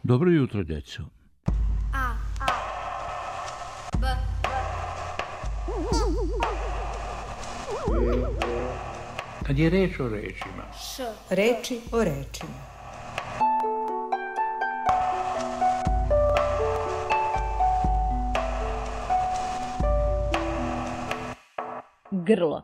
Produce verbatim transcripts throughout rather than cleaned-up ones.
Dobro jutro, djeco. A, A, B, Kad je reč o rečima. Š, Reči o rečima. Grlo.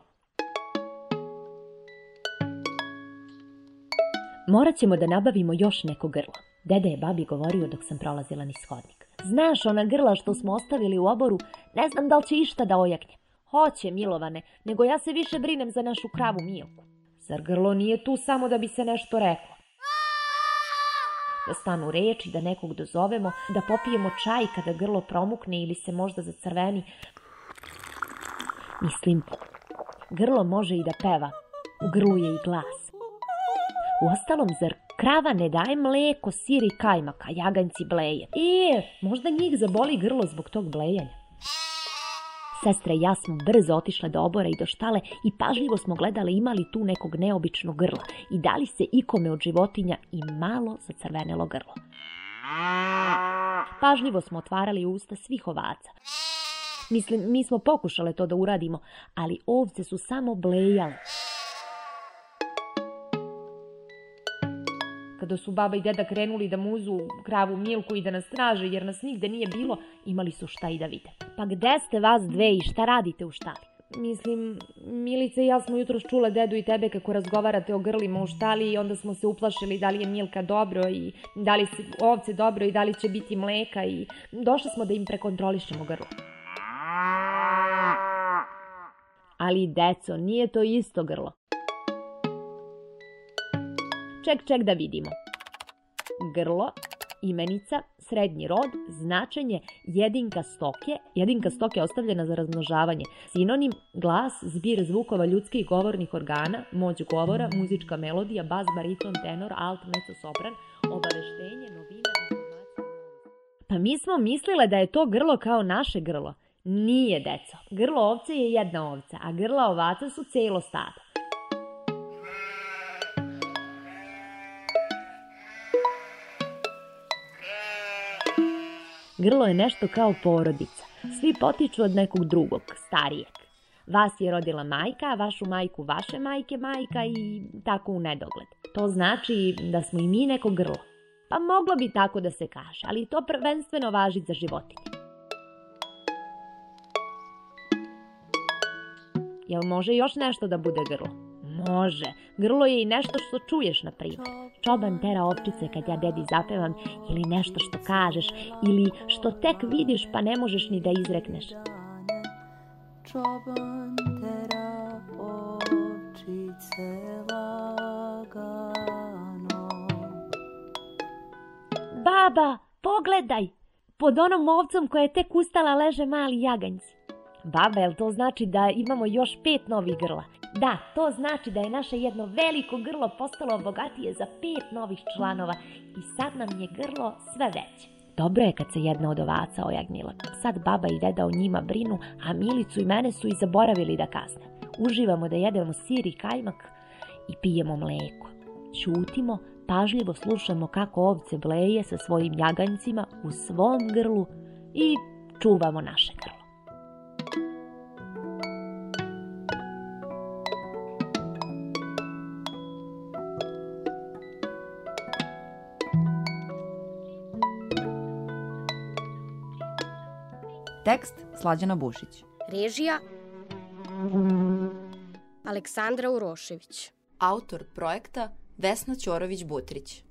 Morat ćemo da nabavimo još neko grlo. Deda je babi govorio dok sam prolazila niz hodnik. Znaš, ona grla što smo ostavili u oboru, ne znam da li će išta da ojakne. Hoće, Milovane, nego ja se više brinem za našu kravu Milku. Zar grlo nije tu samo da bi se nešto reklo? Da stanu reči, da nekog dozovemo, da popijemo čaj kada grlo promukne ili se možda zacrveni. Mislim, grlo može i da peva, u grlu je i glas. Uostalom, zar krava ne daje mleko, sir i kajmak, a jaganjci bleje? E, možda njih zaboli grlo zbog tog blejanja. Sestra i ja smo brzo otišle do obora i do štale i pažljivo smo gledale ima li tu nekog neobičnog grla i da li se ikome od životinja i malo zacrvenelo grlo. Pažljivo smo otvarali usta svih ovaca. Mislim, mi smo pokušale to da uradimo, ali ovce su samo blejale. Kada su baba i deda krenuli da muzu kravu Milku i da nas traže jer nas nigde nije bilo, imali su šta i da vide. Pa gde ste vas dve i šta radite u štali? Mislim, Milica i ja smo jutros čule dedu i tebe kako razgovarate o grlima u štali i onda smo se uplašili da li je Milka dobro i da li se ovce dobro i da li će biti mleka i došli smo da im prekontrolišemo grlo. Ali, deco, nije to isto grlo. Ček, ček da vidimo. Grlo, imenica, srednji rod, značenje, jedinka stoke. Jedinka stoke je ostavljena za razmnožavanje. Sinonim, glas, zbir zvukova ljudskih govornih organa, moć govora, muzička melodija, bas, bariton, tenor, alt, mezzo, sopran, obaveštenje, novina, informacija. Pa mi smo mislile da je to grlo kao naše grlo. Nije, deco. Grlo ovce je jedna ovca, a grla ovaca su celo stado. Grlo je nešto kao porodica. Svi potiču od nekog drugog, starijeg. Vas je rodila majka, a vašu majku vaše majke majka i tako u nedogled. To znači da smo i mi neko grlo. Pa moglo bi tako da se kaže, ali to prvenstveno važi za životinje. Jel može još nešto da bude grlo? Može. Grlo je i nešto što čuješ, na primjer. Čoban tera ovčice kad ja dedi zapevam, ili nešto što kažeš, ili što tek vidiš pa ne možeš ni da izrekneš. Čoban tera ovčice lagano. Baba, pogledaj! Pod onom ovcom koja je tek ustala leže mali jaganjci. Baba, jel to znači da imamo još pet novih grla? Da, to znači da je naše jedno veliko grlo postalo bogatije za pet novih članova i sad nam je grlo sve veće. Dobro je kad se jedna od ovaca ojagnila. Sad baba i deda o njima brinu, a Milicu i mene su i zaboravili da kazne. Uživamo da jedemo sir i kajmak i pijemo mleko. Ćutimo, pažljivo slušamo kako ovce bleje sa svojim jaganjcima u svom grlu i čuvamo naše grlo. Tekst Slađana Bušić. Režija Aleksandra Urošević. Autor projekta Vesna Ćorović-Butrić.